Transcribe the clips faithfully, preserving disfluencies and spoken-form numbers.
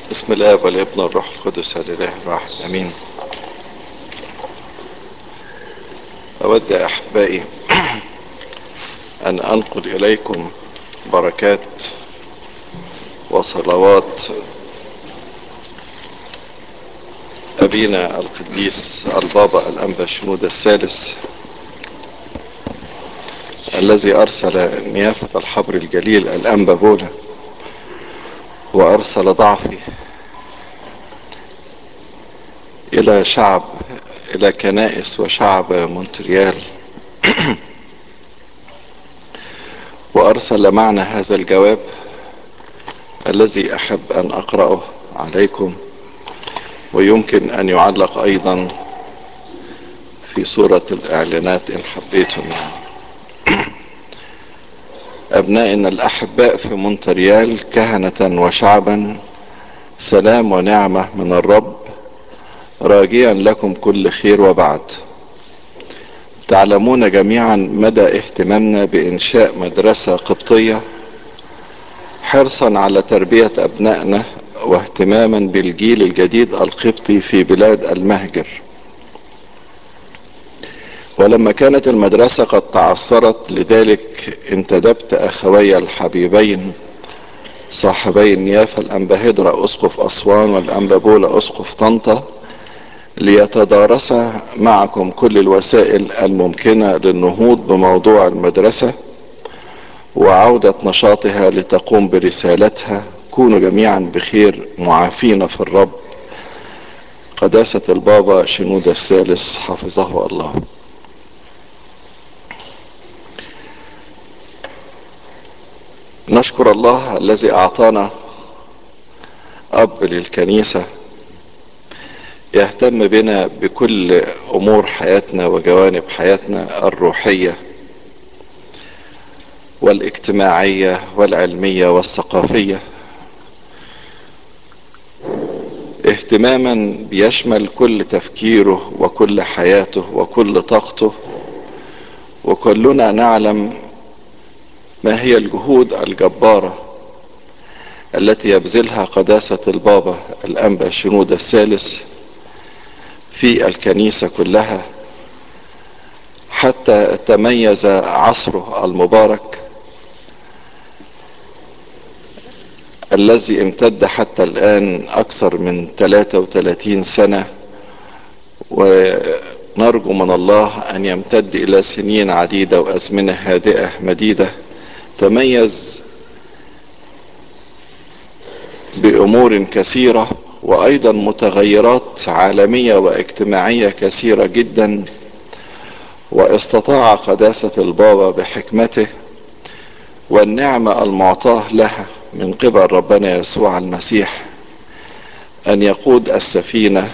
بسم الآب والابن والروح القدس الإله الواحد آمين. أود يا أحبائي أن أنقل إليكم بركات وصلوات أبينا القديس البابا الأنبا شنودة الثالث الذي أرسل نيافة الحبر الجليل الأنبا بولا وأرسل ضعفي إلى شعب إلى كنائس وشعب مونتريال، وأرسل معنا هذا الجواب الذي أحب أن أقرأه عليكم، ويمكن أن يعلق أيضا في صورة الإعلانات إن حبيتم. أبنائنا الأحباء في مونتريال، كهنة وشعبا، سلام ونعمة من الرب، راجيا لكم كل خير وبعد. تعلمون جميعا مدى اهتمامنا بإنشاء مدرسة قبطية، حرصا على تربية أبنائنا واهتماما بالجيل الجديد القبطي في بلاد المهجر. ولما كانت المدرسة قد تعثرت لذلك، انتدبت أخوي الحبيبين صاحبي النيافة الأنبا هدرة أسقف أسوان والأنبا بولا أسقف طنطا ليتدارسا معكم كل الوسائل الممكنة للنهوض بموضوع المدرسة وعودة نشاطها لتقوم برسالتها. كونوا جميعا بخير معافين في الرب. قداسة البابا شنودة الثالث حفظه الله. نشكر الله الذي أعطانا أب للكنيسة يهتم بنا بكل أمور حياتنا وجوانب حياتنا الروحية والاجتماعية والعلمية والثقافية، اهتماما بيشمل كل تفكيره وكل حياته وكل طاقته. وكلنا نعلم ما هي الجهود الجبارة التي يبذلها قداسة البابا الأنبا شنودة الثالث في الكنيسة كلها، حتى تميز عصره المبارك الذي امتد حتى الآن أكثر من ثلاثة وثلاثين سنة، ونرجو من الله أن يمتد إلى سنين عديدة وأزمنة هادئة مديدة. تميز بأمور كثيرة وأيضا متغيرات عالمية واجتماعية كثيرة جدا، واستطاع قداسة البابا بحكمته والنعمة المعطاة لها من قبل ربنا يسوع المسيح أن يقود السفينة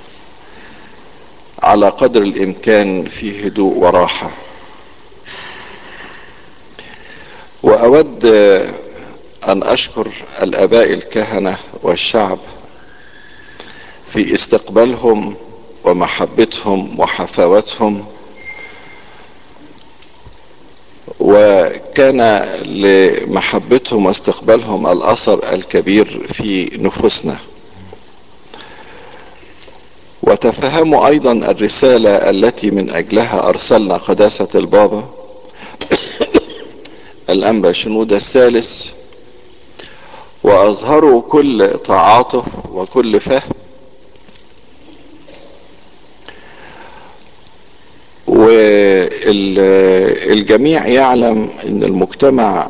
على قدر الإمكان في هدوء وراحة. وأود أن أشكر الآباء الكهنة والشعب في استقبالهم ومحبتهم وحفاوتهم، وكان لمحبتهم واستقبالهم الأثر الكبير في نفوسنا. وتفهموا أيضا الرسالة التي من أجلها أرسلنا قداسة البابا الأنبا شنودة الثالث، وأظهروا كل تعاطف وكل فهم. والجميع يعلم أن المجتمع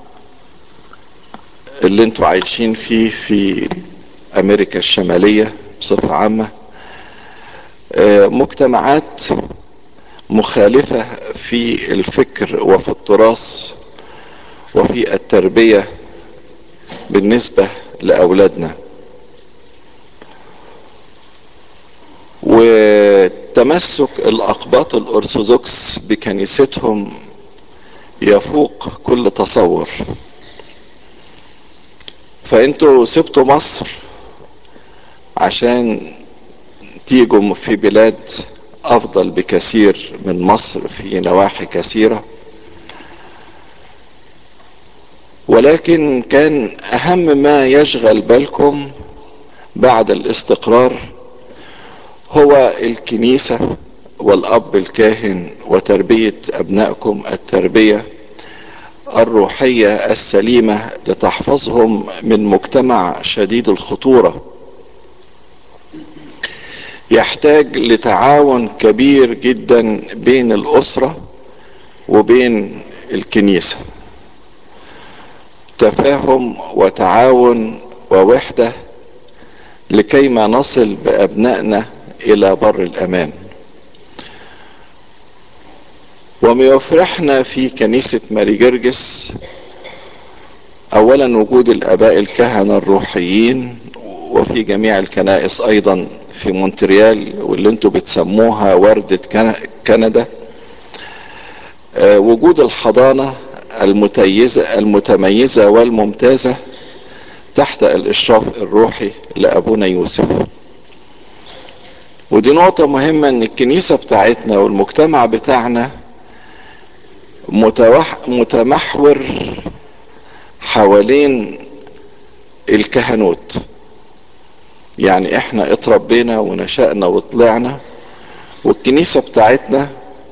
اللي انتوا عايشين فيه في أمريكا الشمالية بصفة عامة مجتمعات مخالفة في الفكر وفي التراث وفي التربية بالنسبة لأولادنا. وتمسك الأقباط الأرثوذكس بكنيستهم يفوق كل تصور. فأنتوا سبتوا مصر عشان تيجوا في بلاد أفضل بكثير من مصر في نواحي كثيرة، ولكن كان أهم ما يشغل بالكم بعد الاستقرار هو الكنيسة والأب الكاهن وتربية أبنائكم التربية الروحية السليمة لتحفظهم من مجتمع شديد الخطورة يحتاج لتعاون كبير جدا بين الأسرة وبين الكنيسة، تفاهم وتعاون ووحدة لكيما نصل بأبنائنا إلى بر الأمان. وما يفرحنا في كنيسة ماري جرجس أولا وجود الآباء الكهنة الروحيين، وفي جميع الكنائس أيضا في مونتريال واللي انتوا بتسموها وردة كندا، آه وجود الحضانة المتيزة المتميزة والممتازة تحت الإشراف الروحي لأبونا يوسف. ودي نقطة مهمة، ان الكنيسة بتاعتنا والمجتمع بتاعنا متمحور حوالين الكهنوت. يعني احنا اتربينا ونشأنا وطلعنا، والكنيسة بتاعتنا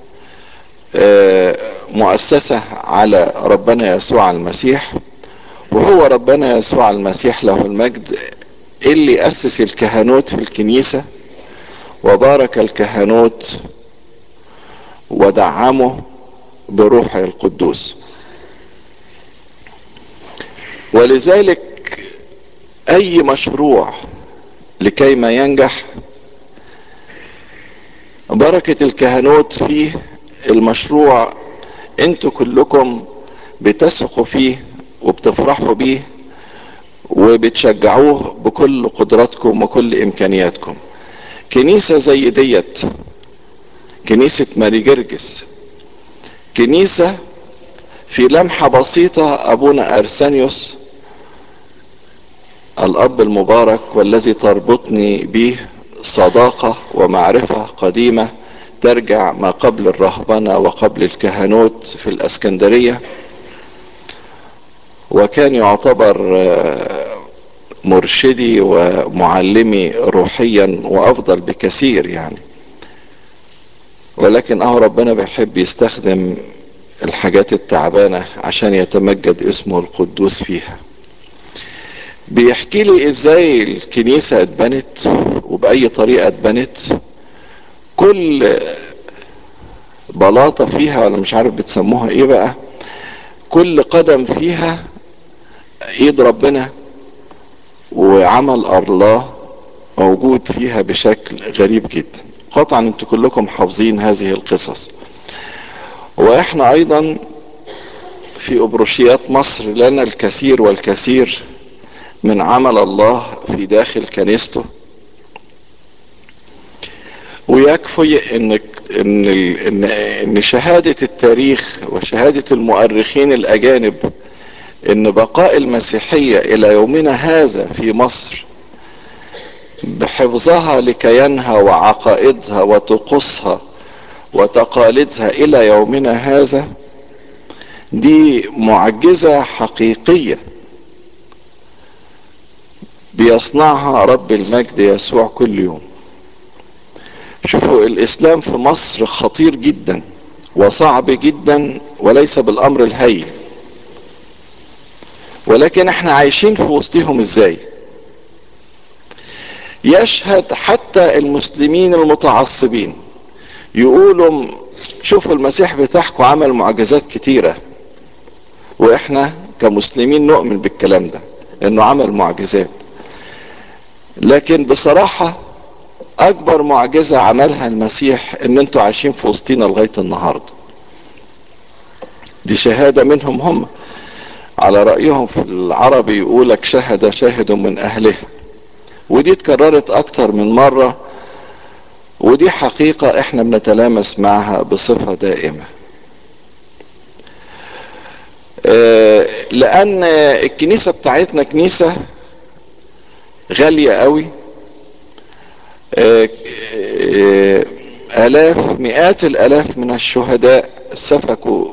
مؤسسة على ربنا يسوع المسيح، وهو ربنا يسوع المسيح له المجد اللي أسس الكهنوت في الكنيسة وبارك الكهنوت ودعمه بروحه القدوس. ولذلك أي مشروع لكي ما ينجح بركة الكهنوت فيه المشروع انتوا كلكم بتثقوا فيه وبتفرحوا بيه وبتشجعوه بكل قدراتكم وكل امكانياتكم. كنيسة زي ديت، كنيسة ماري جرجس، كنيسة في لمحة بسيطة ابونا ارسانيوس الاب المبارك والذي تربطني به صداقة ومعرفة قديمة ترجع ما قبل الرهبنة وقبل الكهنوت في الاسكندرية، وكان يعتبر مرشدي ومعلمي روحيا وافضل بكثير يعني. ولكن اهو ربنا بيحب يستخدم الحاجات التعبانة عشان يتمجد اسمه القدوس فيها. بيحكي لي ازاي الكنيسة اتبنت وبأي طريقة اتبنت. كل بلاطة فيها، ولا مش عارف بتسموها ايه بقى، كل قدم فيها ايد ربنا وعمل الله موجود فيها بشكل غريب جدا. قطعا انتوا كلكم حافظين هذه القصص. واحنا ايضا في ابروشيات مصر لنا الكثير والكثير من عمل الله في داخل كنيسته. ويكفي ان ان ان, إن شهادة التاريخ وشهادة المؤرخين الاجانب ان بقاء المسيحية الى يومنا هذا في مصر بحفظها لكيانها وعقائدها وطقوسها وتقاليدها الى يومنا هذا، دي معجزة حقيقية بيصنعها رب المجد يسوع كل يوم. شوفوا الاسلام في مصر خطير جدا وصعب جدا وليس بالامر الهين، ولكن احنا عايشين في وسطهم ازاي. يشهد حتى المسلمين المتعصبين يقولوا شوفوا المسيح بتاعكم عمل معجزات كتيرة، واحنا كمسلمين نؤمن بالكلام ده انه عمل معجزات. لكن بصراحة اكبر معجزة عملها المسيح ان انتوا عايشين في وسطينا لغاية النهاردة. دي شهادة منهم هم، على رأيهم في العربي يقولك شهد شاهد من اهله، ودي اتكررت اكتر من مرة، ودي حقيقة احنا بنتلامس معها بصفة دائمة. اه لان الكنيسة بتاعتنا كنيسة غالية قوي. اه اه الاف مئات الالاف من الشهداء سفكوا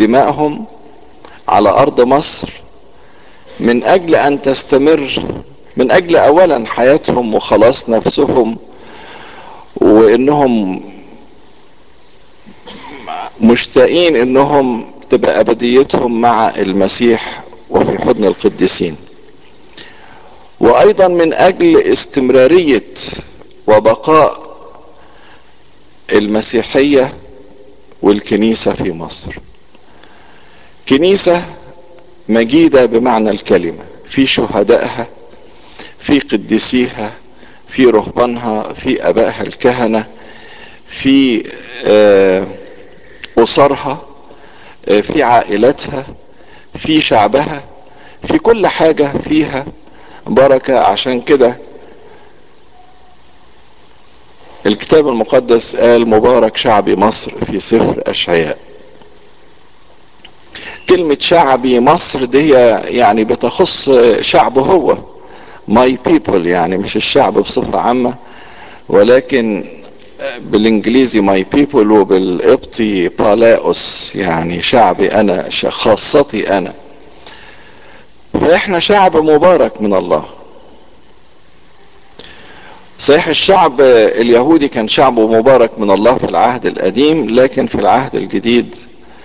دماءهم على ارض مصر من اجل ان تستمر من اجل اولا حياتهم وخلاص نفسهم، وانهم مشتاقين انهم تبقى ابديتهم مع المسيح وفي حضن القديسين، وايضا من اجل استمرارية وبقاء المسيحية والكنيسة في مصر. كنيسة مجيدة بمعنى الكلمة، في شهدائها، في قديسيها، في رهبانها، في ابائها الكهنة، في اسرها، في عائلتها، في شعبها، في كل حاجة فيها بركة. عشان كده الكتاب المقدس قال مبارك شعبي مصر في سفر اشعياء. كلمة شعبي مصر دي يعني بتخص شعبه هو، my people، يعني مش الشعب بصفة عامة، ولكن بالانجليزي my people وبالقبطي بالاوس، يعني شعبي انا، خاصتي انا. فاحنا شعب مبارك من الله. صحيح الشعب اليهودي كان شعبه مبارك من الله في العهد القديم، لكن في العهد الجديد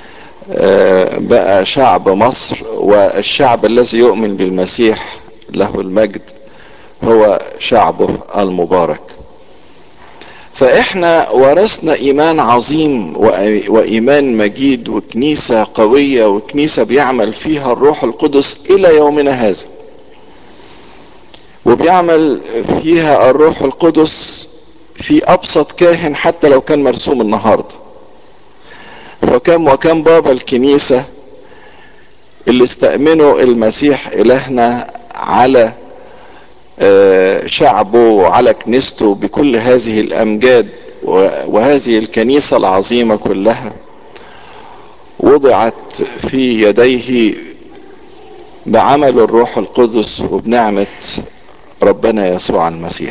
بقى شعب مصر، والشعب الذي يؤمن بالمسيح له المجد هو شعبه المبارك. فاحنا ورثنا ايمان عظيم وايمان مجيد وكنيسة قوية وكنيسة بيعمل فيها الروح القدس الى يومنا هذا، وبيعمل فيها الروح القدس في ابسط كاهن حتى لو كان مرسوم النهارده. فكم وكم بابا الكنيسة اللي استأمنوا المسيح إلهنا على شعبه وعلى كنيسته بكل هذه الأمجاد، وهذه الكنيسة العظيمة كلها وضعت في يديه بعمل الروح القدس وبنعمة ربنا يسوع المسيح.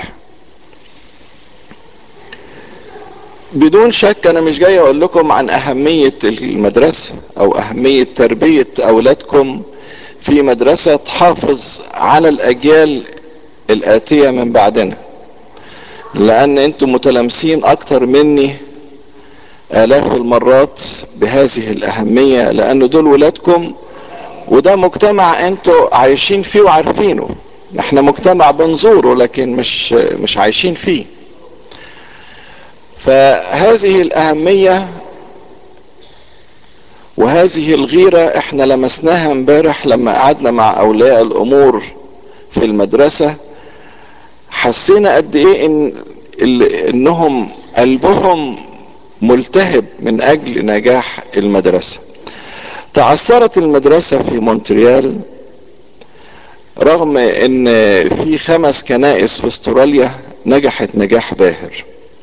بدون شك انا مش جاي اقول لكم عن اهمية المدرسة او اهمية تربية اولادكم في مدرسة تحافظ على الاجيال الاتية من بعدنا، لان انتم متلامسين اكتر مني الاف المرات بهذه الاهمية، لان دول ولادكم، وده مجتمع انتوا عايشين فيه وعارفينه. احنا مجتمع بنزوره لكن مش مش عايشين فيه. فهذه الاهمية وهذه الغيرة احنا لمسناها امبارح لما قعدنا مع اولياء الامور في المدرسة. حسينا قد ايه ان انهم قلبهم ملتهب من اجل نجاح المدرسة. تعثرت المدرسة في مونتريال رغم ان في خمس كنائس في استراليا نجحت نجاح باهر،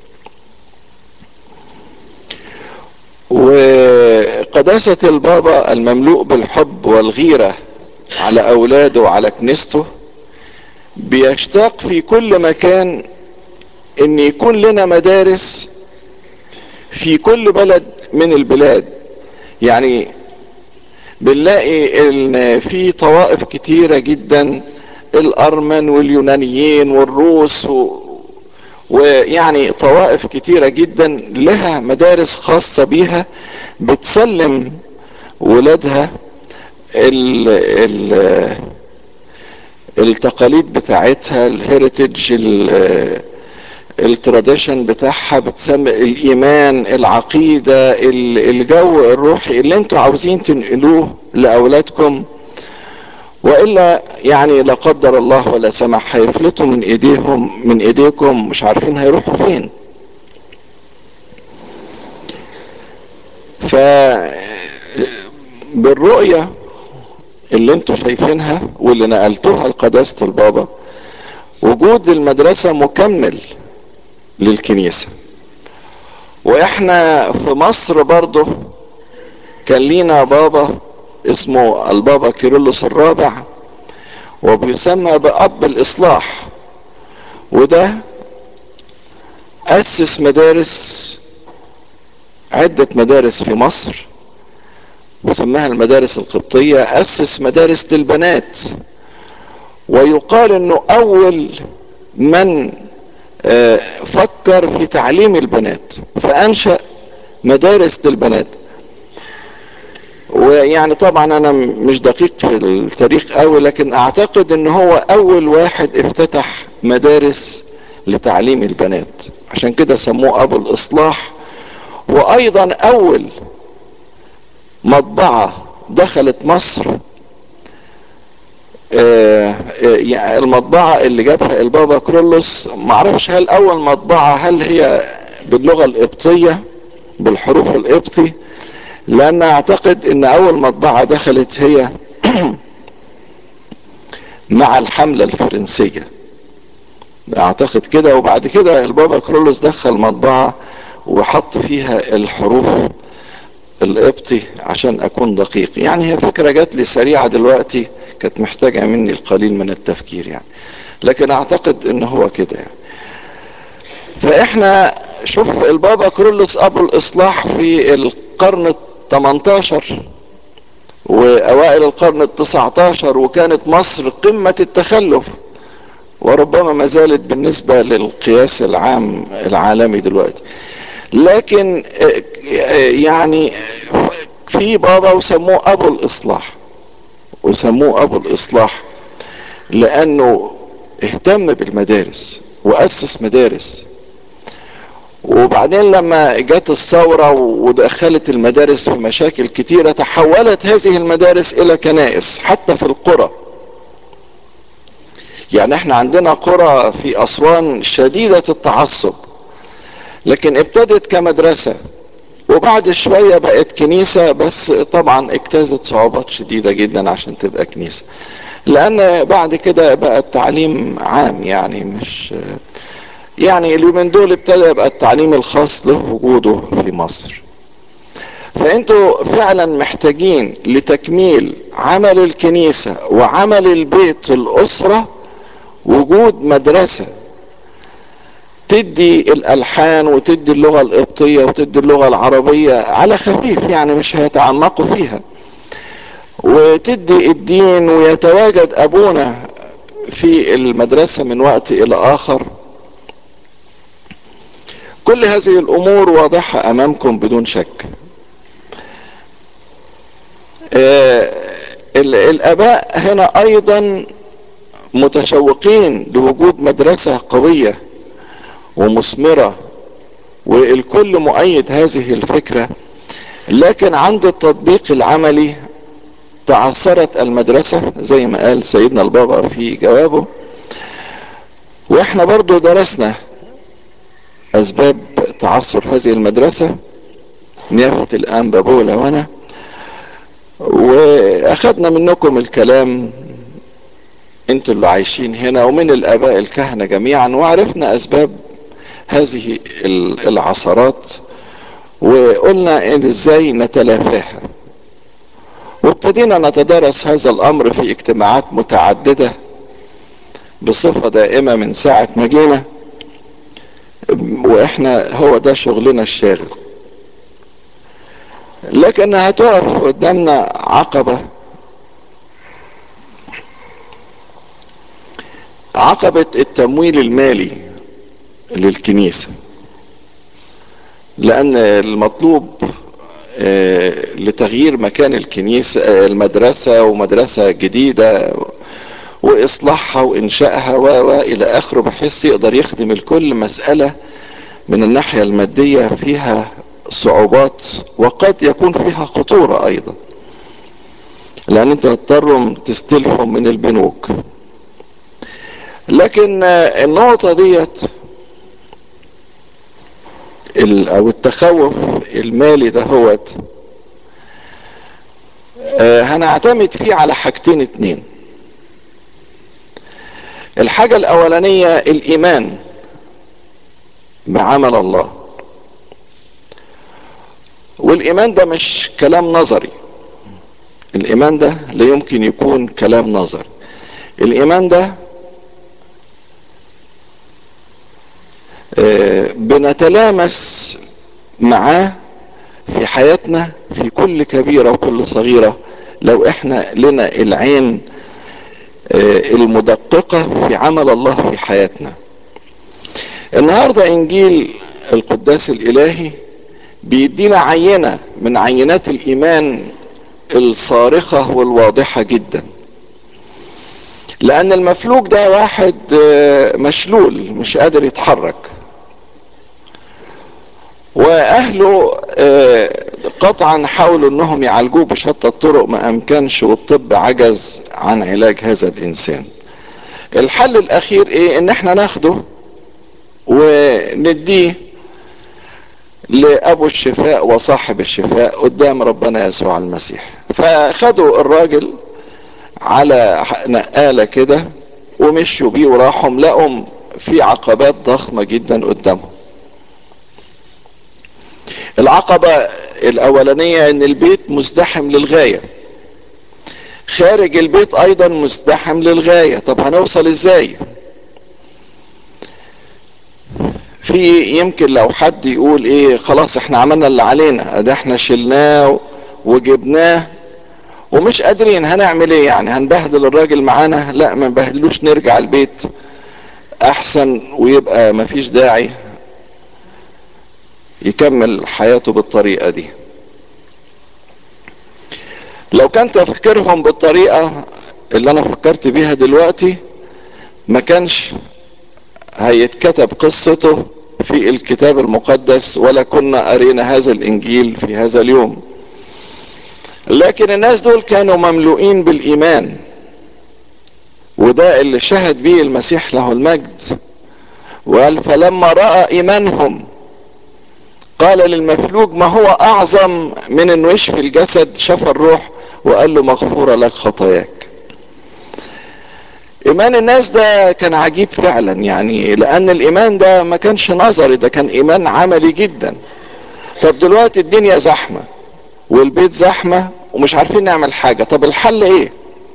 وقداسة البابا المملوء بالحب والغيرة على اولاده وعلى كنيسته بيشتاق في كل مكان ان يكون لنا مدارس في كل بلد من البلاد. يعني بنلاقي ان في طوائف كتيرة جدا، الارمن واليونانيين والروس و... ويعني طوائف كتيرة جدا لها مدارس خاصة بيها بتسلم ولادها ال... ال... التقاليد بتاعتها، الهيريتج، التراديشن بتاعها، بتسمى الايمان، العقيدة، الجو الروحي اللي انتوا عاوزين تنقلوه لاولادكم. والا يعني لا قدر الله ولا سمح هيفلتوا من ايديهم من ايديكم مش عارفين هيروحوا فين. ف بالرؤية اللي انتوا شايفينها واللي نقلتوها لقداسة البابا، وجود المدرسة مكمل للكنيسة. واحنا في مصر برضه كان لينا بابا اسمه البابا كيرلس الرابع، وبيسمى بأب الإصلاح، وده أسس مدارس، عدة مدارس في مصر وسماها المدارس القبطية. أسس مدارس للبنات ويقال انه اول من فكر في تعليم البنات، فانشأ مدارس للبنات. ويعني طبعا انا مش دقيق في التاريخ قوي، لكن اعتقد ان هو اول واحد افتتح مدارس لتعليم البنات، عشان كده سموه ابو الاصلاح. وايضا اول مطبعة دخلت مصر، آه يعني المطبعة اللي جابها البابا كرولوس، معرفش هل اول مطبعة هل هي باللغة القبطية بالحروف القبطي، لان اعتقد ان اول مطبعة دخلت هي مع الحملة الفرنسية، اعتقد كده. وبعد كده البابا كرولوس دخل مطبعة وحط فيها الحروف القبطي، عشان اكون دقيق. يعني هي فكرة جات لي سريعة دلوقتي، كانت محتاجة مني القليل من التفكير يعني، لكن اعتقد ان هو كده يعني. فاحنا شوف البابا كرولوس ابو الاصلاح في القرن الثمنتاشر واوائل القرن التسعتاشر، وكانت مصر قمة التخلف، وربما ما زالت بالنسبة للقياس العام العالمي دلوقتي. لكن يعني في بابا وسموه ابو الاصلاح، وسموه ابو الاصلاح لانه اهتم بالمدارس واسس مدارس. وبعدين لما جت الثورة ودخلت المدارس في مشاكل كتيرة، تحولت هذه المدارس الى كنائس حتى في القرى. يعني احنا عندنا قرى في اسوان شديدة التعصب، لكن ابتدت كمدرسة وبعد شوية بقت كنيسة، بس طبعا اجتازت صعوبات شديدة جدا عشان تبقى كنيسة، لان بعد كده بقى التعليم عام. يعني مش يعني اليومين دول ابتدى يبقى التعليم الخاص له وجوده في مصر. فانتوا فعلا محتاجين لتكميل عمل الكنيسة وعمل البيت الاسرة وجود مدرسة تدي الالحان وتدي اللغة القبطية وتدي اللغة العربية على خفيف، يعني مش هيتعمقوا فيها، وتدي الدين، ويتواجد ابونا في المدرسة من وقت الى اخر. كل هذه الامور واضحة امامكم بدون شك. آه الاباء هنا ايضا متشوقين لوجود مدرسة قوية ومثمرة، والكل مؤيد هذه الفكرة، لكن عند التطبيق العملي تعثرت المدرسة زي ما قال سيدنا البابا في جوابه. واحنا برضو درسنا اسباب تعثر هذه المدرسة، نيافة الانبا بولا وانا، واخدنا منكم الكلام انتوا اللي عايشين هنا ومن الاباء الكهنة جميعا، وعرفنا اسباب هذه العثرات، وقلنا ان ازاي نتلافاها. وابتدينا نتدارس هذا الامر في اجتماعات متعددة بصفة دائمة من ساعة ما جينا، واحنا هو ده شغلنا الشاغل. لكن هتقف قدامنا عقبة، عقبة التمويل المالي للكنيسة، لان المطلوب لتغيير مكان الكنيسة المدرسة ومدرسة جديدة واصلاحها وانشائها والى اخره، بحيث يقدر يخدم الكل. مسألة من الناحية المادية فيها صعوبات، وقد يكون فيها خطورة ايضا، لان انتوا هتضطروا تستلفوا من البنوك. لكن النقطة ديت او التخوف المالي ده هوت هنعتمد فيه على حاجتين اتنين. الحاجة الاولانية الايمان بعمل الله، والايمان ده مش كلام نظري، الايمان ده لا يمكن يكون كلام نظري. الايمان ده بنتلامس معاه في حياتنا في كل كبيرة وكل صغيرة، لو احنا لنا العين المدققة في عمل الله في حياتنا. النهاردة انجيل القداس الالهي بيدينا عينة من عينات الايمان الصارخة والواضحة جدا، لان المفلوج ده واحد مشلول مش قادر يتحرك، واهله قطعا حاولوا انهم يعالجوه بشتى الطرق ما امكنش، والطب عجز عن علاج هذا الانسان. الحل الاخير ايه؟ ان احنا ناخده ونديه لابو الشفاء وصاحب الشفاء قدام ربنا يسوع المسيح. فخدوا الراجل على نقالة كده ومشوا بيه وراحوا، لقوا في عقبات ضخمة جدا قدامهم. العقبة الاولانية ان البيت مزدحم للغاية، خارج البيت ايضا مزدحم للغاية. طب هنوصل ازاي؟ في يمكن لو حد يقول ايه، خلاص احنا عملنا اللي علينا، ده احنا شلناه وجبناه ومش قادرين، هنعمل ايه يعني؟ هنبهدل الراجل معانا؟ لا، ما نبهدلوش، نرجع البيت احسن، ويبقى مفيش داعي يكمل حياته بالطريقة دي. لو كان تفكيرهم بالطريقة اللي انا فكرت بيها دلوقتي ما كانش هيتكتب قصته في الكتاب المقدس، ولا كنا قرينا هذا الانجيل في هذا اليوم. لكن الناس دول كانوا مملوئين بالايمان، وده اللي شهد به المسيح له المجد، وقال فلما رأى ايمانهم قال للمفلوج ما هو اعظم من انه يشفي الجسد، شفى الروح وقال له مغفورة لك خطاياك. ايمان الناس ده كان عجيب فعلا، يعني لان الايمان ده ما كانش نظري، ده كان ايمان عملي جدا. طب دلوقتي الدنيا زحمة والبيت زحمة ومش عارفين نعمل حاجة، طب الحل ايه؟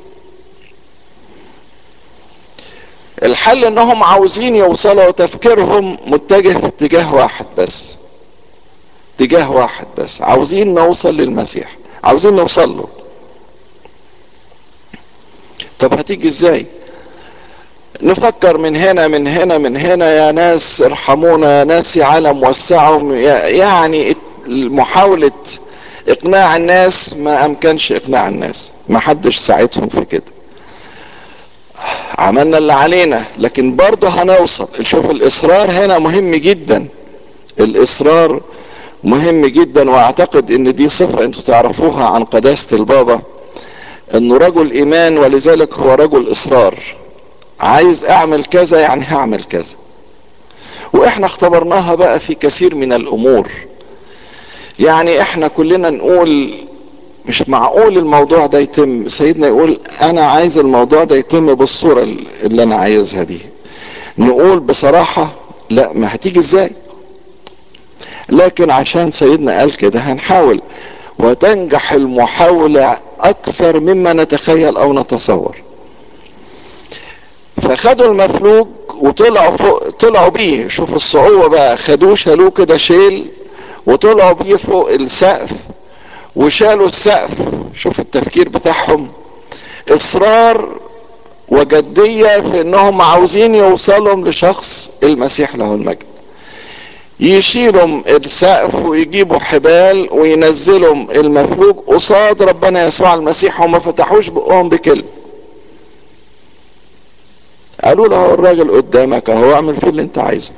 الحل انهم عاوزين يوصلوا، تفكيرهم متجه في اتجاه واحد بس، اتجاه واحد بس، عاوزين نوصل للمسيح، عاوزين نوصل له. طب هتيجي ازاي؟ نفكر من هنا من هنا من هنا، يا ناس ارحمونا، يا ناس يا عالم وسعوا، يعني محاولة اقناع الناس ما امكنش اقناع الناس، ما حدش ساعدهم في كده. عملنا اللي علينا لكن برضه هنوصل. شوف الاصرار هنا مهم جدا، الاصرار مهم جدا. واعتقد ان دي صفة انتوا تعرفوها عن قداسة البابا، انه رجل ايمان ولذلك هو رجل اصرار. عايز اعمل كذا يعني هعمل كذا. واحنا اختبرناها بقى في كثير من الامور. يعني احنا كلنا نقول مش معقول الموضوع ده يتم، سيدنا يقول انا عايز الموضوع ده يتم بالصورة اللي انا عايزها دي. نقول بصراحة لا، ما هتيجي ازاي؟ لكن عشان سيدنا قال كده هنحاول، وتنجح المحاولة اكثر مما نتخيل او نتصور. فخدوا المفلوج وطلعوا فوق، طلعوا بيه، شوف الصعوبة بقى، خدوه شالوه كده شيل وطلعوا بيه فوق السقف وشالوا السقف. شوف التفكير بتاعهم، اصرار وجدية في انهم عاوزين يوصلوا لشخص المسيح له المجد. يشيلوا السقف ويجيبوا حبال وينزلوا المفلوج قصاد ربنا يسوع المسيح، وما فتحوش بقهم بكلمة. قالوا له الراجل قدامك اهو، اعمل فيه اللي انت عايزه.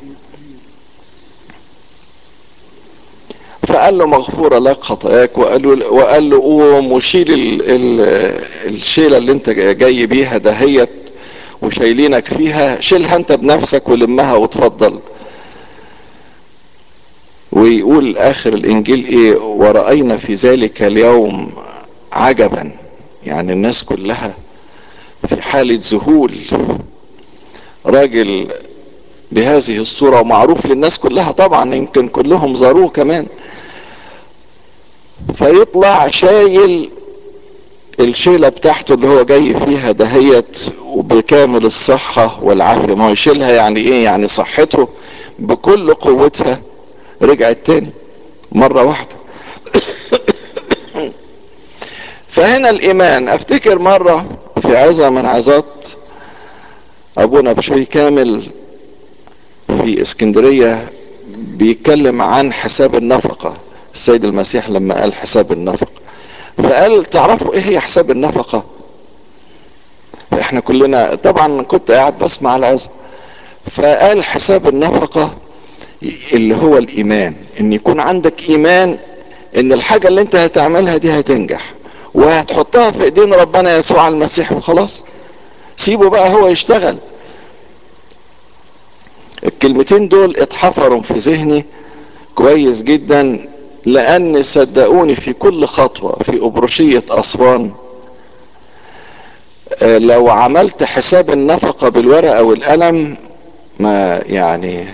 فقال له مغفورة لك خطاياك، وقال له وقال له قوم وشيل ال ال الشيلة اللي انت جاي بيها دهيت وشايلينك فيها، شيلها انت بنفسك ولمها وتفضل. ويقول اخر الانجيل ايه؟ ورأينا في ذلك اليوم عجبا. يعني الناس كلها في حالة ذهول، راجل بهذه الصورة ومعروف للناس كلها طبعا، يمكن كلهم زاروه كمان، فيطلع شايل الشيلة بتاعته اللي هو جاي فيها دهيت وبكامل الصحة والعافية. ما هو يشيلها يعني ايه؟ يعني صحته بكل قوتها رجعت تاني مرة واحدة. فهنا الايمان، افتكر مرة في عظة من عظات ابونا بشوي كامل في اسكندرية بيتكلم عن حساب النفقة. السيد المسيح لما قال حساب النفقة فقال تعرفوا ايه هي حساب النفقة؟ احنا كلنا طبعا كنت قاعد بسمع العظة، فقال حساب النفقة اللي هو الايمان، ان يكون عندك ايمان ان الحاجة اللي انت هتعملها دي هتنجح وهتحطها في ايدين ربنا يسوع المسيح وخلاص، سيبه بقى هو يشتغل. الكلمتين دول اتحفروا في ذهني كويس جدا، لان صدقوني في كل خطوة في أبروشية أسوان لو عملت حساب النفقة بالورقة والقلم ما يعني.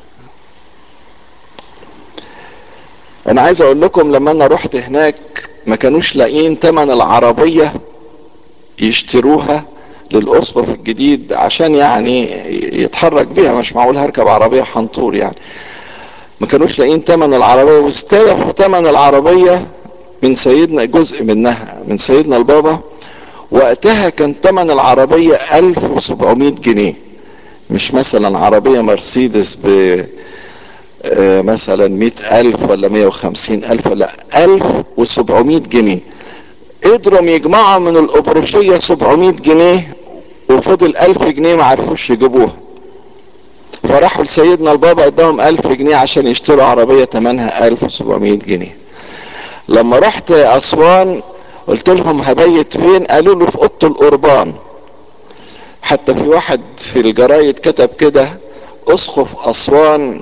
انا عايز اقول لكم لما انا رحت هناك ما كانوش لاقيين تمن العربية يشتروها للأسقف الجديد عشان يعني يتحرك بيها، مش معقول هركب عربية حنطور يعني. ما كانوش لاقيين تمن العربية، واستلفوا تمن العربية من سيدنا، جزء منها من سيدنا البابا. وقتها كان تمن العربية ألف وسبعمائة جنيه، مش مثلا عربية مرسيدس ب مثلا مئة ألف ولا مئة وخمسين ألف، لا ألف وسبعمائة جنيه. قدروا يجمعوا من الأبروشية سبعمائة جنيه وفضل ألف جنيه ما عرفوش يجيبوها، فراحوا لسيدنا البابا اداهم ألف جنيه عشان يشتروا عربية تمنها ألف وسبعمائة جنيه. لما رحت أسوان قلت لهم هبيت فين؟ قالوا له في اوضه القربان. حتى في واحد في الجرايد كتب كده اسقف اسوان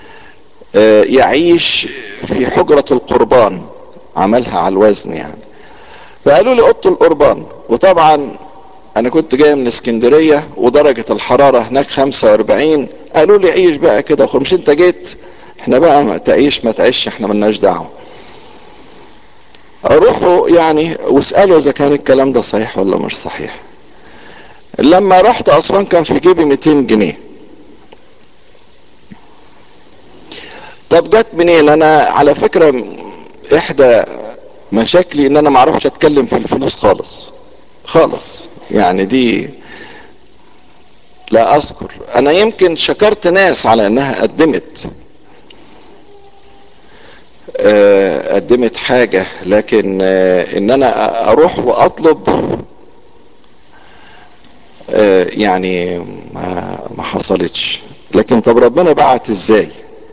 يعيش في حجرة القربان، عملها على الوزن يعني. فقالوا لي اوضه القربان، وطبعا انا كنت جاي من اسكندرية ودرجة الحرارة هناك خمسة واربعين، قالوا لي عيش بقى كده، مش انت جيت، احنا بقى ما تعيش ما تعيش احنا ملناش دعوه. اروحوا يعني واسألوا اذا كان الكلام ده صحيح ولا مش صحيح. لما رحت اسوان كان في جيبي مئتين جنيه. طب جت منين؟ انا على فكرة احدى مشاكلي ان انا ما اعرفش اتكلم في الفلوس خالص خالص يعني، دي لا اذكر. انا يمكن شكرت ناس على انها قدمت قدمت حاجة، لكن ان انا اروح واطلب يعني ما ما حصلتش. لكن طب ربنا بعت ازاي؟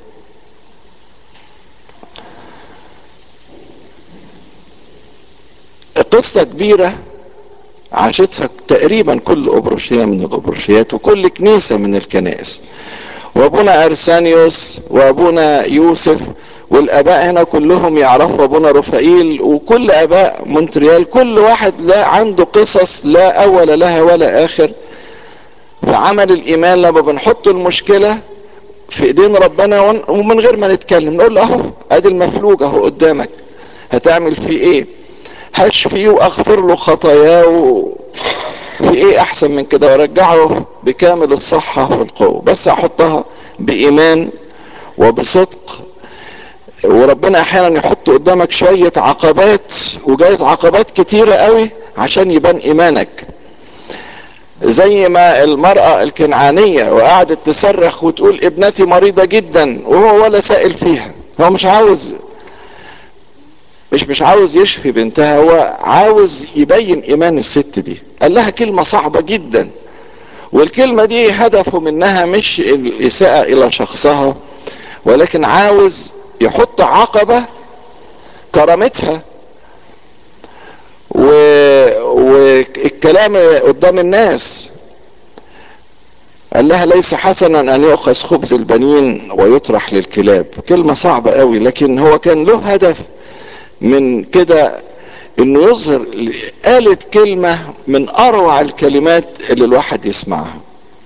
قصة كبيرة عاشتها تقريبا كل أبروشية من الأبروشيات وكل كنيسة من الكنائس، وابونا ارسانيوس وابونا يوسف والاباء هنا كلهم يعرفوا ابونا رفائيل وكل اباء مونتريال، كل واحد لا عنده قصص لا اول لها ولا اخر. فعمل الايمان لما بنحط المشكلة في ايدين ربنا ومن غير ما نتكلم نقول له اهو ادي المفلوج اهو قدامك، هتعمل فيه ايه؟ هشفيه واغفر له خطاياه، في ايه احسن من كده؟ وارجعه بكامل الصحة والقوة، بس احطها بايمان وبصدق. وربنا احيانا يحط قدامك شوية عقبات، وجايز عقبات كتيرة قوي عشان يبان ايمانك. زي ما المرأة الكنعانية وقعدت تصرخ وتقول ابنتي مريضة جدا، وهو ولا سائل فيها، هو مش عاوز مش مش عاوز يشفي بنتها، هو عاوز يبين ايمان الست دي. قال لها كلمة صعبة جدا، والكلمة دي هدفه منها مش الاساءة الى شخصها، ولكن عاوز يحط عقبة كرامتها و... والكلام قدام الناس. قال لها ليس حسنا ان يؤخذ خبز البنين ويطرح للكلاب. كلمة صعبة قوي، لكن هو كان له هدف من كده، انه يظهر. قالت كلمة من اروع الكلمات اللي الواحد يسمعها.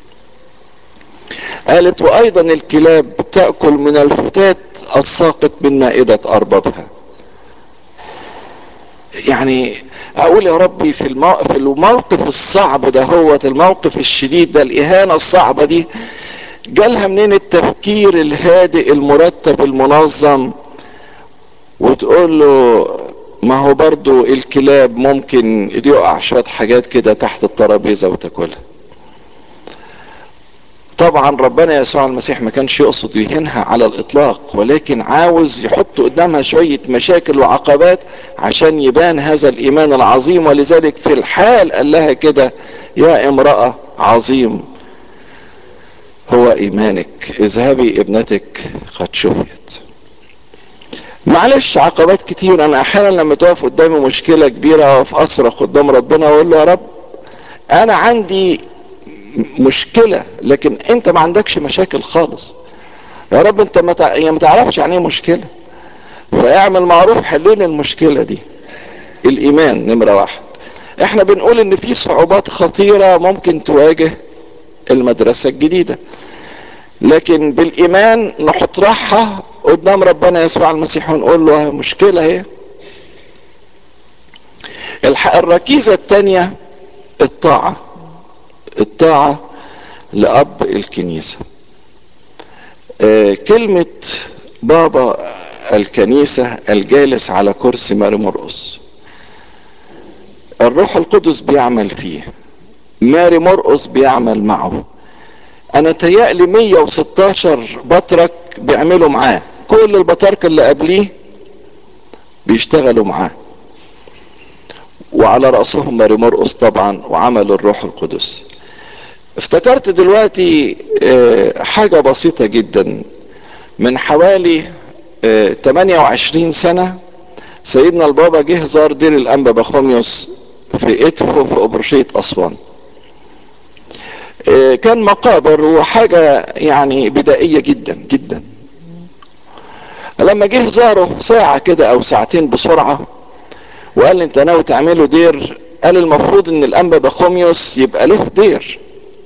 قالت وايضا الكلاب تأكل من الفتات الساقط من مائدة اربابها. يعني اقول يا ربي في الموقف, في الموقف الصعب ده، هو الموقف الشديد ده، الاهانة الصعبة دي، جالها منين التفكير الهادئ المرتب المنظم؟ وتقول له ما هو برضو الكلاب ممكن يقع شوية حاجات كده تحت الترابيزة وتاكلها. طبعا ربنا يسوع المسيح ما كانش يقصد يهينها على الاطلاق، ولكن عاوز يحط قدامها شوية مشاكل وعقبات عشان يبان هذا الايمان العظيم. ولذلك في الحال قال لها كده: يا امرأة عظيم هو ايمانك، اذهبي ابنتك قد شفيت. معلش عقبات كتير. انا احيانا لما تقف قدامي مشكلة كبيرة اقف اصرخ قدام ربنا واقول له: يا رب انا عندي مشكلة لكن انت ما عندكش مشاكل خالص. يا رب انت ما تع... يعني ما تعرفش يعني ايه مشكلة، فاعمل معروف حلين المشكلة دي. الايمان نمرة واحد. احنا بنقول ان في صعوبات خطيرة ممكن تواجه المدرسة الجديدة، لكن بالايمان نطرحها قدام ربنا يسوع المسيح ونقول له: مشكلة هي. الركيزة التانية الطاعة. الطاعة لأب الكنيسة. آه كلمة بابا الكنيسة الجالس على كرسي ماري مرقس، الروح القدس بيعمل فيه، ماري مرقس بيعمل معه. انا تهيألي مية وستاشر بطرك بيعملوا معاه، كل البطاركة اللي قبليه بيشتغلوا معاه، وعلى رأسهم ماري مرقس طبعا، وعمل الروح القدس. افتكرت دلوقتي حاجة بسيطة جدا. من حوالي تمانية وعشرين سنة سيدنا البابا جه زار دير الأنبا بخوميوس في إدفو في أبرشية أسوان. كان مقابر وحاجة يعني بدائية جدا جدا. لما جه زاره ساعة كده أو ساعتين بسرعة وقال لي: انت ناوي تعمله دير؟ قال: المفروض ان الأنبا بخوميوس يبقى له دير،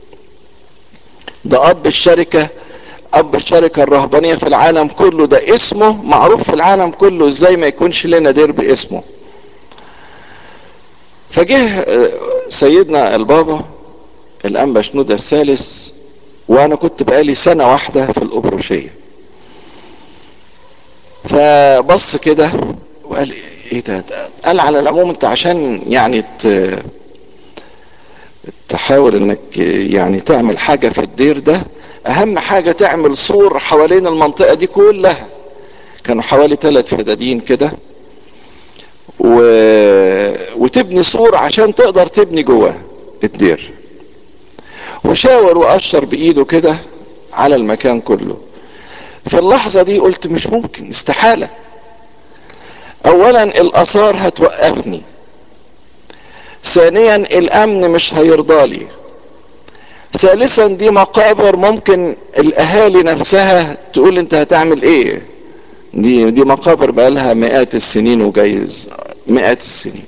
ده اب الشركة، اب الشركة الرهبانية في العالم كله، ده اسمه معروف في العالم كله، ازاي ما يكونش لنا دير باسمه؟ فجه سيدنا البابا الأنبا شنودة الثالث، وانا كنت بقالي سنة واحدة في الأبروشية، فبص كده وقال: ايه ده؟ قال: على العموم انت عشان يعني تحاول انك يعني تعمل حاجة في الدير ده، اهم حاجة تعمل سور حوالين المنطقة دي كلها. كانوا حوالي ثلاث فدادين كده، و... وتبني سور عشان تقدر تبني جواه الدير. وشاور واشر بايده كده على المكان كله. في اللحظة دي قلت: مش ممكن، استحالة. اولا الاثار هتوقفني، ثانيا الامن مش هيرضالي، ثالثا دي مقابر ممكن الاهالي نفسها تقول انت هتعمل ايه، دي دي مقابر بقالها مئات السنين وجايز مئات السنين.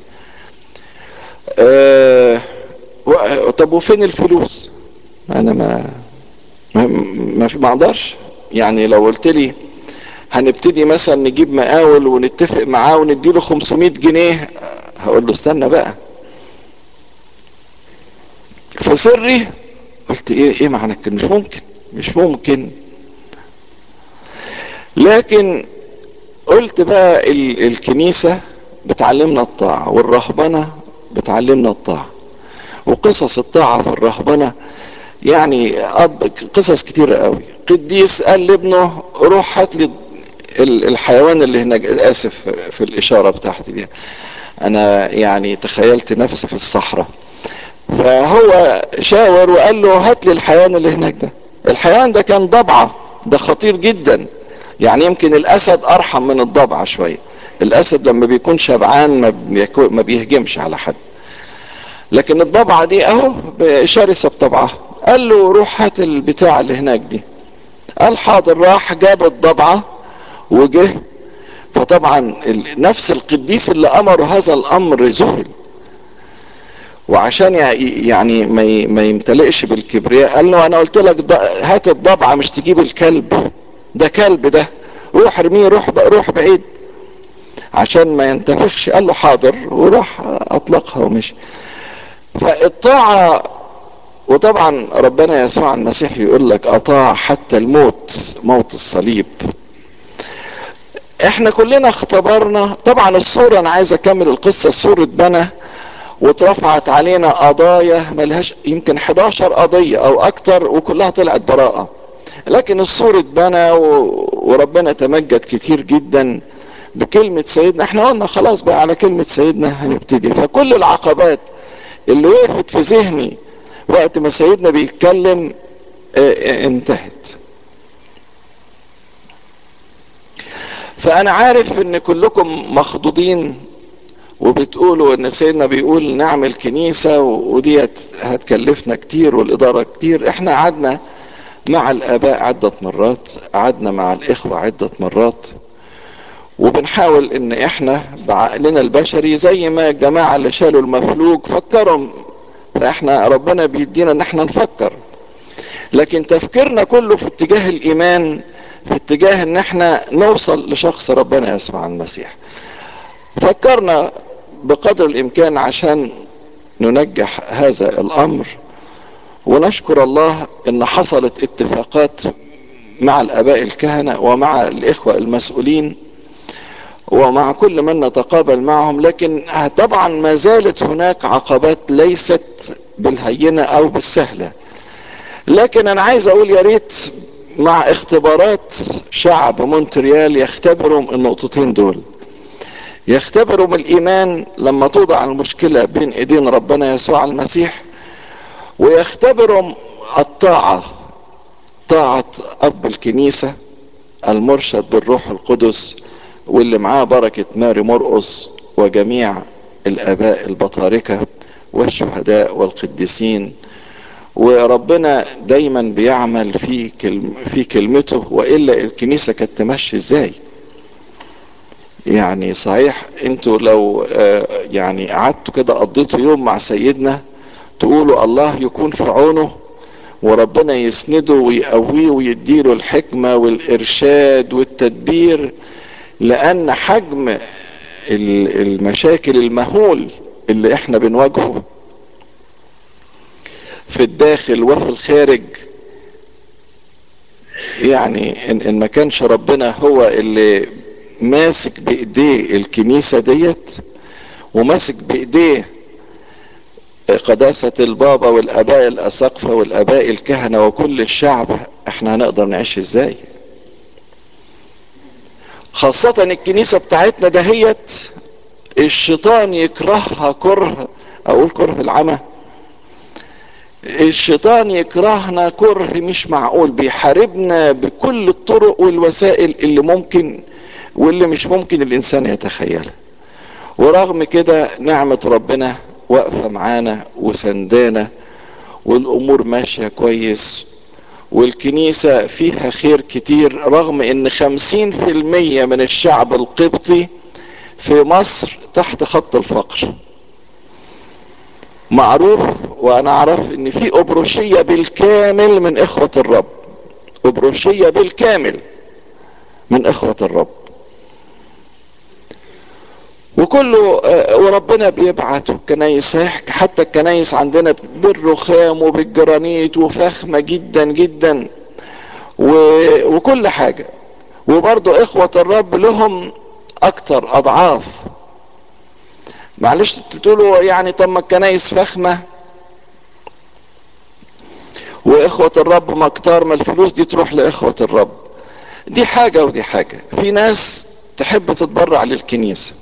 أه طب وفين الفلوس؟ انا ما ما ما, ما اقدرش. يعني لو قلت لي هنبتدي مثلا نجيب مقاول ونتفق معاه ونديله خمسمائة جنيه، هقول له: استنى بقى. في سري قلت: ايه ايه معنى كده؟ مش ممكن، مش ممكن. لكن قلت بقى ال الكنيسة بتعلمنا الطاعة، والرهبنة بتعلمنا الطاعة، وقصص الطاعة في الرهبنة يعني أب قصص كتيرة قوي. قديس قال لابنه: روح هات لي الحيوان اللي هناك، اسف في الاشارة بتاعتي دي، انا يعني تخيلت نفسي في الصحراء. فهو شاور وقال له: هات لي الحيوان اللي هناك ده. الحيوان ده كان ضبعة، ده خطير جدا، يعني يمكن الاسد ارحم من الضبعة شوية. الاسد لما بيكون شبعان ما بيهجمش على حد، لكن الضبعة دي اهو شرسة بطبعها. قال له: روح هات البتاع اللي هناك دي. قال: حاضر. راح جاب الضبعة وجه. فطبعا نفس القديس اللي امر هذا الامر ذهل، وعشان يعني ما يمتلئش بالكبرياء قال له: انا قلت لك هات الضبعة مش تجيب الكلب، ده كلب ده، روح ارميه، روح روح بعيد عشان ما ينتفخش. قال له: حاضر، وراح اطلقها ومشي. فالطاعة، وطبعا ربنا يسوع المسيح يقول لك: اطاع حتى الموت، موت الصليب. احنا كلنا اختبرنا. طبعا الصورة، انا عايز اكمل القصة. الصورة اتبنى واترفعت علينا قضايا ملهاش يمكن حداشر قضية او اكتر، وكلها طلعت براءة. لكن السور اتبنى وربنا تمجد كتير جدا بكلمة سيدنا. احنا قلنا خلاص بقى على كلمة سيدنا هنبتدي. فكل العقبات اللي وقفت في ذهني وقت ما سيدنا بيتكلم اه اه انتهت. فانا عارف ان كلكم مخضوضين وبتقولوا ان سيدنا بيقول نعمل كنيسة ودي هتكلفنا كتير والادارة كتير. احنا قعدنا مع الاباء عدة مرات، قعدنا مع الاخوة عدة مرات، وبنحاول ان احنا بعقلنا البشري زي ما الجماعة اللي شالوا المفلوج فكروا. فاحنا ربنا بيدينا ان احنا نفكر، لكن تفكيرنا كله في اتجاه الايمان، في اتجاه ان احنا نوصل لشخص ربنا يسوع المسيح. فكرنا بقدر الامكان عشان ننجح هذا الامر، ونشكر الله ان حصلت اتفاقات مع الاباء الكهنة ومع الاخوة المسؤولين ومع كل من نتقابل معهم. لكن طبعا ما زالت هناك عقبات ليست بالهينة او بالسهلة. لكن انا عايز اقول يا ريت مع اختبارات شعب مونتريال يختبروا النقطتين دول، يختبروا الايمان لما توضع المشكلة بين ايدين ربنا يسوع المسيح، ويختبروا الطاعة، طاعة اب الكنيسة المرشد بالروح القدس واللي معاه بركة ماري مرقس وجميع الاباء البطاركة والشهداء والقديسين. وربنا دايما بيعمل في كلم في كلمته، والا الكنيسة كانت تمشي ازاي؟ يعني صحيح انتوا لو آه يعني قعدتوا كده قضيتوا يوم مع سيدنا تقولوا الله يكون في عونه وربنا يسنده ويقويه ويديله الحكمة والارشاد والتدبير، لان حجم المشاكل المهول اللي احنا بنواجهه في الداخل وفي الخارج، يعني ان, إن ما كانش ربنا هو اللي ماسك بايديه الكنيسة ديت وماسك بايديه قداسة البابا والاباء الاساقفة والاباء الكهنة وكل الشعب، احنا هنقدر نعيش ازاي؟ خاصة الكنيسة بتاعتنا دهيت الشيطان يكرهها كره، اقول كره العمى. الشيطان يكرهنا كره مش معقول، بيحاربنا بكل الطرق والوسائل اللي ممكن واللي مش ممكن الانسان يتخيلها. ورغم كده نعمة ربنا واقفة معانا وسندانا والامور ماشية كويس، والكنيسة فيها خير كتير، رغم ان خمسين في المية من الشعب القبطي في مصر تحت خط الفقر. معروف وانا اعرف ان في ابروشية بالكامل من اخوة الرب، ابروشية بالكامل من اخوة الرب، وكله وربنا بيبعت الكنايس. حتى الكنايس عندنا بالرخام وبالجرانيت وفخمة جدا جدا وكل حاجة. وبرضو اخوة الرب لهم اكتر اضعاف. معلش تقولوا يعني طب ما الكنايس فخمة واخوة الرب مكتار، ما الفلوس دي تروح لاخوة الرب. دي حاجة ودي حاجة. في ناس تحب تتبرع للكنيسة،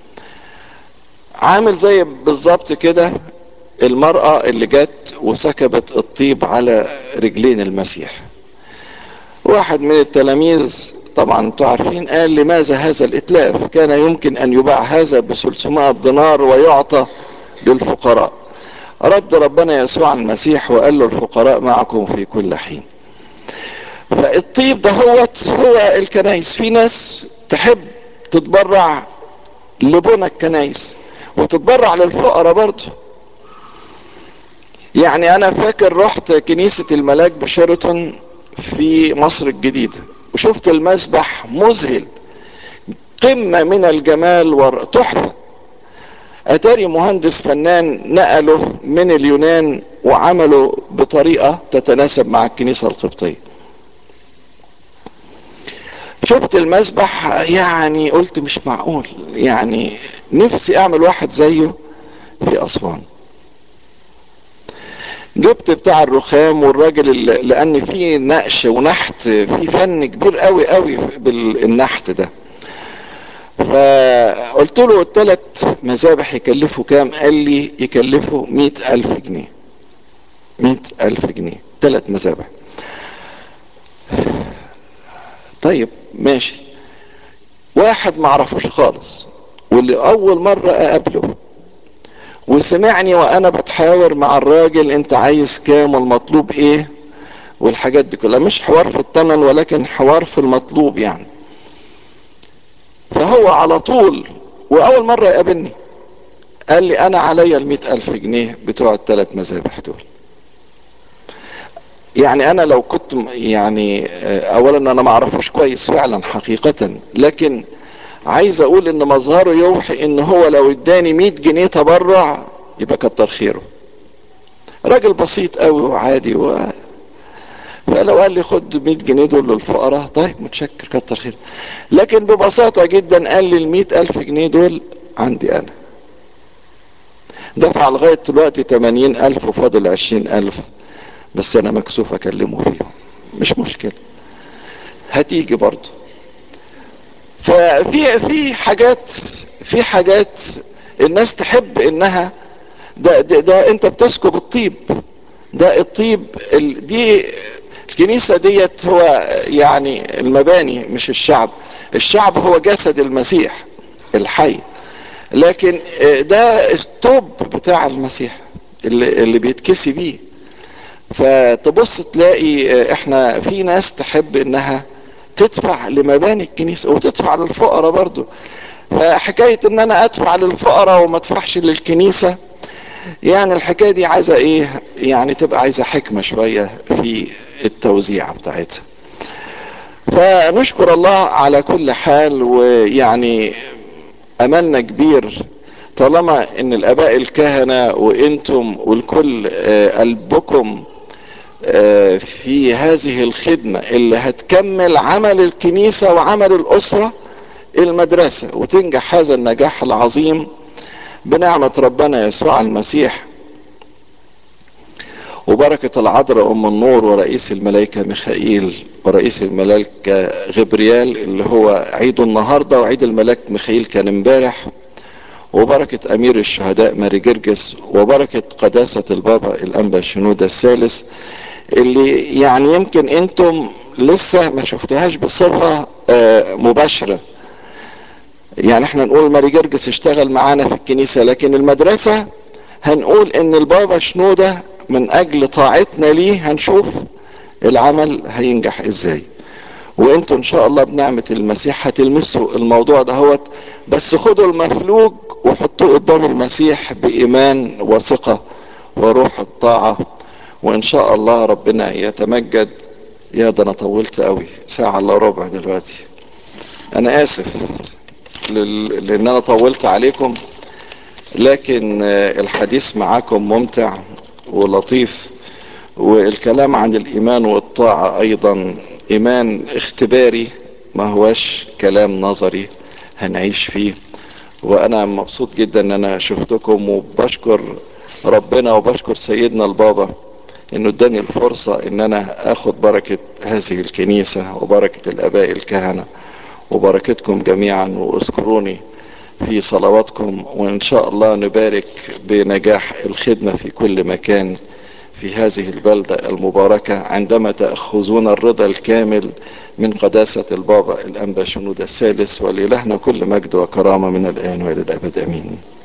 عامل زي بالظبط كده المرأة اللي جت وسكبت الطيب على رجلين المسيح. واحد من التلاميذ طبعا انتوا عارفين قال لماذا هذا الاتلاف؟ كان يمكن ان يباع هذا ب ثلاثمائة دينار ويعطى للفقراء. رد ربنا يسوع المسيح وقال له الفقراء معكم في كل حين. فالطيب ده هو هو الكنايس. في ناس تحب تتبرع لبنى الكنايس وتتبرع للفقراء برضه. يعني انا فاكر رحت كنيسة الملاك بشيراتون في مصر الجديدة وشفت المسبح مذهل، قمة من الجمال وتحفة. اتاري مهندس فنان نقله من اليونان وعمله بطريقة تتناسب مع الكنيسة القبطية. شفت المسبح يعني قلت مش معقول، يعني نفسي اعمل واحد زيه في اسوان. جبت بتاع الرخام والراجل اللي لان في نقش ونحت، في فن كبير قوي قوي بالنحت ده. فقلت له الثلاث مذابح يكلفوا كام؟ قال لي يكلفوا مئة الف جنيه. مئة الف جنيه ثلاث مذابح. طيب ماشي. واحد معرفوش خالص واللي اول مرة اقابله وسمعني وانا بتحاور مع الراجل انت عايز كام والمطلوب ايه والحاجات دي كلها، مش حوار في الثمن ولكن حوار في المطلوب يعني. فهو على طول واول مرة يقابلني قال لي انا عليا المئة الف جنيه بتوع الثلاث مذابح دول. يعني انا لو كنت يعني اولا انا ما اعرفوش كويس فعلا حقيقة، لكن عايز اقول ان مظهره يوحي ان هو لو اداني مئة جنيه تبرع يبقى كتر خيره. راجل بسيط قوي وعادي و... فلو قال لي خد مئة جنيه دول للفقراء طيب متشكر كتر خير. لكن ببساطة جدا قال لي المئة الف جنيه دول عندي انا. دفع لغاية دلوقتي تمانين الف وفاضل عشرين الف، بس انا مكسوف اكلمه فيهم. مش مشكلة هتيجي برضه. ففي في حاجات في حاجات الناس تحب انها ده, ده, ده انت بتسكب الطيب. ده الطيب ال دي الكنيسة ديت هو يعني المباني مش الشعب. الشعب هو جسد المسيح الحي، لكن ده الثوب بتاع المسيح اللي, اللي بيتكسي بيه. فتبص تلاقي احنا في ناس تحب انها تدفع لمباني الكنيسة وتدفع للفقراء برضو. فحكاية ان انا ادفع للفقراء وما ادفعش للكنيسة، يعني الحكاية دي عايزة ايه؟ يعني تبقى عايزة حكمة شوية في التوزيع بتاعتها. فنشكر الله على كل حال، ويعني املنا كبير طالما ان الاباء الكهنة وانتم والكل قلبكم في هذه الخدمة اللي هتكمل عمل الكنيسة وعمل الاسرة المدرسة وتنجح هذا النجاح العظيم بنعمة ربنا يسوع المسيح وبركة العذراء ام النور ورئيس الملائكة ميخائيل ورئيس الملائكة غبريال اللي هو عيده النهاردة، وعيد الملاك ميخائيل كان امبارح، وبركة امير الشهداء ماري جرجس، وبركة قداسة البابا الانبا شنودة الثالث اللي يعني يمكن انتم لسه ما شفتهاش بصفة مباشرة. يعني احنا نقول ماري جرجس اشتغل معانا في الكنيسة، لكن المدرسة هنقول ان البابا شنودة من اجل طاعتنا ليه هنشوف العمل هينجح ازاي. وانتوا ان شاء الله بنعمة المسيح هتلمسوا الموضوع ده هوت، بس خدوا المفلوج وحطوه قدام المسيح بايمان وثقة وروح الطاعة، وان شاء الله ربنا يتمجد. يا ده انا طولت قوي، ساعة الا ربع دلوقتي. انا اسف لل... لان انا طولت عليكم، لكن الحديث معاكم ممتع ولطيف، والكلام عن الايمان والطاعة ايضا ايمان اختباري ما هوش كلام نظري هنعيش فيه. وانا مبسوط جدا ان انا شفتكم، وبشكر ربنا وبشكر سيدنا البابا انه اداني الفرصة ان انا اخد بركة هذه الكنيسة وبركة الاباء الكهنة وبركتكم جميعا، واذكروني في صلواتكم، وان شاء الله نبارك بنجاح الخدمة في كل مكان في هذه البلدة المباركة عندما تأخذون الرضا الكامل من قداسة البابا الأنبا شنودة الثالث. ولإلهنا كل مجد وكرامة من الآن وإلى الأبد آمين.